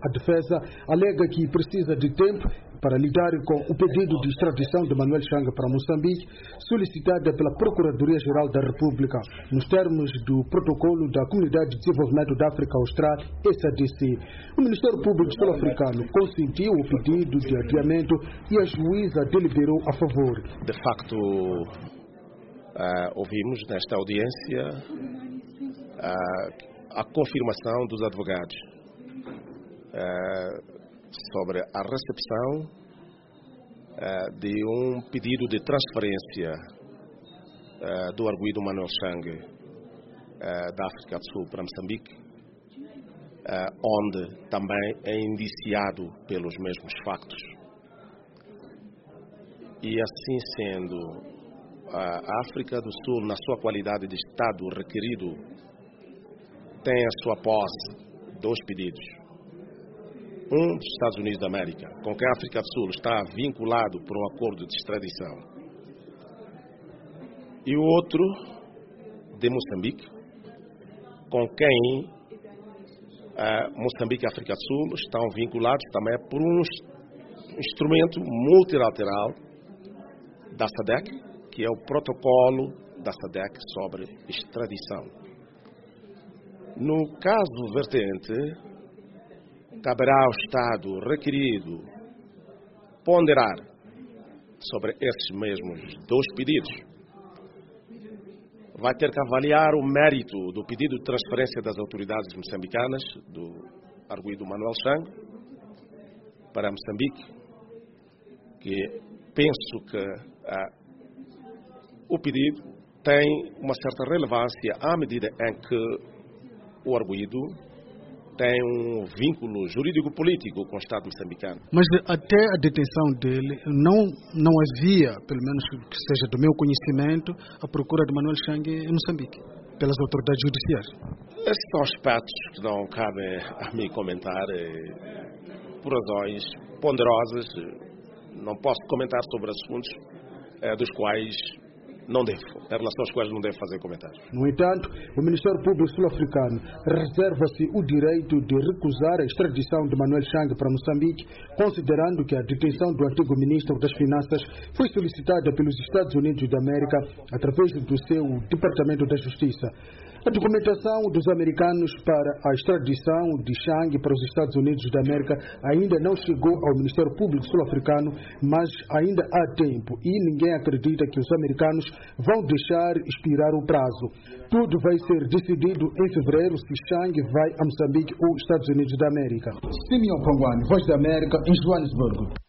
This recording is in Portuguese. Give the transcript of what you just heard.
A defesa alega que precisa de tempo para lidar com o pedido de extradição de Manuel Chang para Moçambique, solicitada pela Procuradoria-Geral da República, nos termos do protocolo da Comunidade de Desenvolvimento da África Austral, SADC. O Ministério Público sul-africano consentiu o pedido de adiamento e a juíza deliberou a favor. De facto, ouvimos nesta audiência a confirmação dos advogados sobre a recepção de um pedido de transferência do arguido Manuel Chang da África do Sul para Moçambique, onde também é indiciado pelos mesmos factos. E assim sendo, a África do Sul, na sua qualidade de Estado requerido, tem a sua posse dois pedidos. Um dos Estados Unidos da América, com quem a África do Sul está vinculado por um acordo de extradição. E o outro de Moçambique, com quem Moçambique e África do Sul estão vinculados também por um instrumento multilateral da SADC, que é o protocolo da SADC sobre extradição. No caso vertente, caberá ao Estado requerido ponderar sobre esses mesmos dois pedidos. Vai ter que avaliar o mérito do pedido de transferência das autoridades moçambicanas, do arguido Manuel Chang, para Moçambique, que penso que o pedido tem uma certa relevância à medida em que o arguido tem um vínculo jurídico-político com o Estado moçambicano. Mas até a detenção dele não havia, pelo menos que seja do meu conhecimento, a procura de Manuel Chang em Moçambique, pelas autoridades judiciais. Esses são aspectos que não cabem a mim comentar, por razões ponderosas. Não posso comentar sobre assuntos dos quais não devo, em relação aos quais não devo fazer comentários. No entanto, o Ministério Público sul-africano reserva-se o direito de recusar a extradição de Manuel Chang para Moçambique, considerando que a detenção do antigo ministro das Finanças foi solicitada pelos Estados Unidos da América através do seu Departamento da Justiça. A documentação dos americanos para a extradição de Chang para os Estados Unidos da América ainda não chegou ao Ministério Público sul-africano, mas ainda há tempo e ninguém acredita que os americanos vão deixar expirar o prazo. Tudo vai ser decidido em fevereiro se Chang vai a Moçambique ou Estados Unidos da América. Simeon Pangwani, Voz da América, em Joanesburgo.